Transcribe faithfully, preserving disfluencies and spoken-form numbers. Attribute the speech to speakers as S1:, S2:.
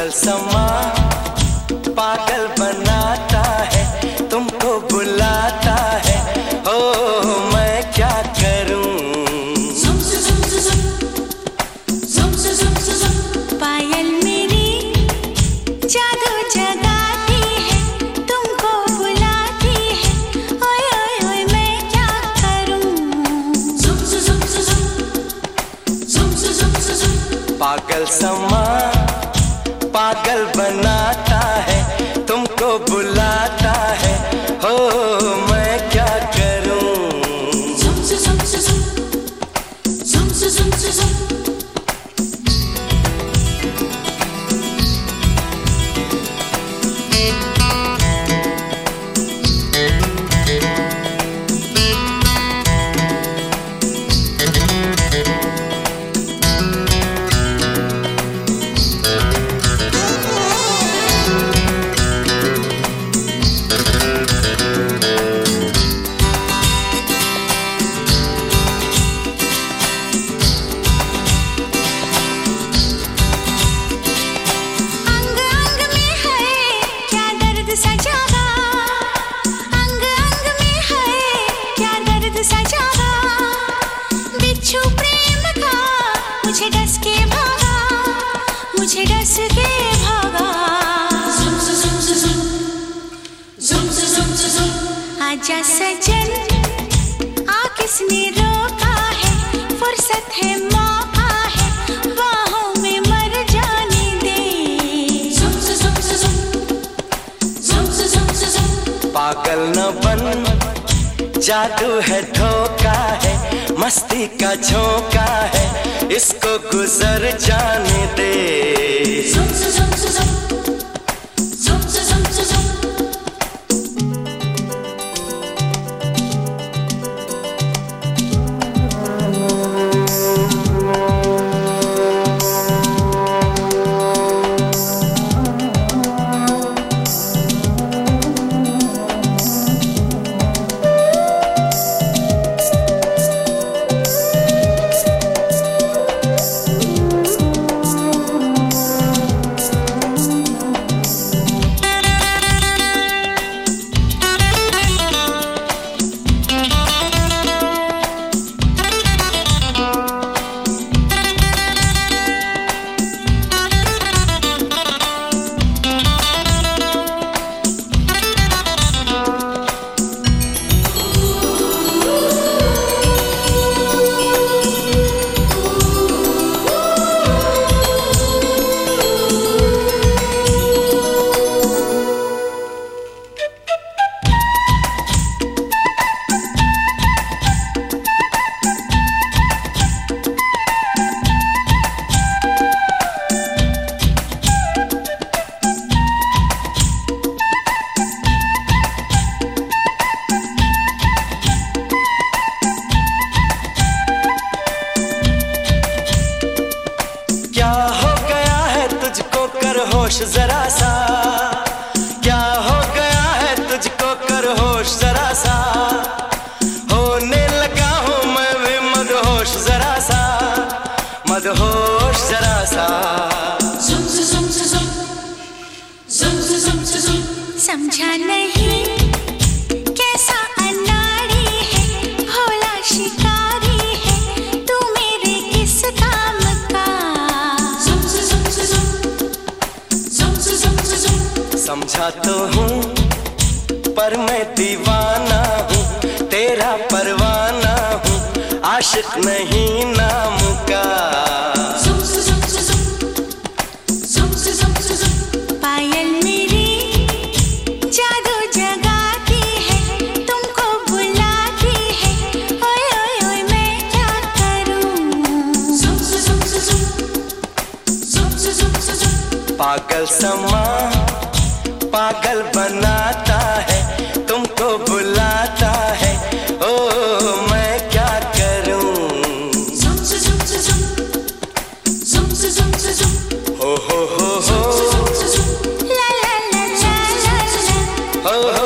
S1: पागल समा पागल बनाता है, तुमको बुलाता है, ओ मैं क्या करूं।
S2: पायल मेरी जादू जगाती है, तुमको बुलाती है, ओए ओए ओए मैं क्या करूं।
S1: पागल समा पागल बनाता है, तुमको बुलाता है, हो मैं क्या करूं।
S2: मुझे डस के भागा, मुझे डस के भागा। आजा सजन आ किसने रोका है, फुर्सत है मौका है, बाहों में मर जाने दे।
S1: पागल न बन जादू है धोखा है, मस्ती का झोंका है, इसको गुजर जाने दे। होश जरा सा, क्या हो गया है तुझको कर होश जरा सा, होने लगा हूँ मैं भी मदहोश जरा सा, मदहोश जरा सा।
S2: समझा नहीं कैसा अनाड़ी है, भोला शिकारी है, तू मेरे किस काम का।
S1: समझा तो हूँ पर मैं दीवाना हूँ, तेरा परवाना हूँ, आशिक नहीं नाम का।
S2: पायल मेरी जादू जगाती है, तुमको बुलाती है, ओए ओए ओए मैं क्या करूं।
S1: पागल समा पागल बनाता है, तुमको बुलाता है, ओ मैं क्या करूं। हो हो हो हो
S2: ला ला ला ला ला,
S1: हो हो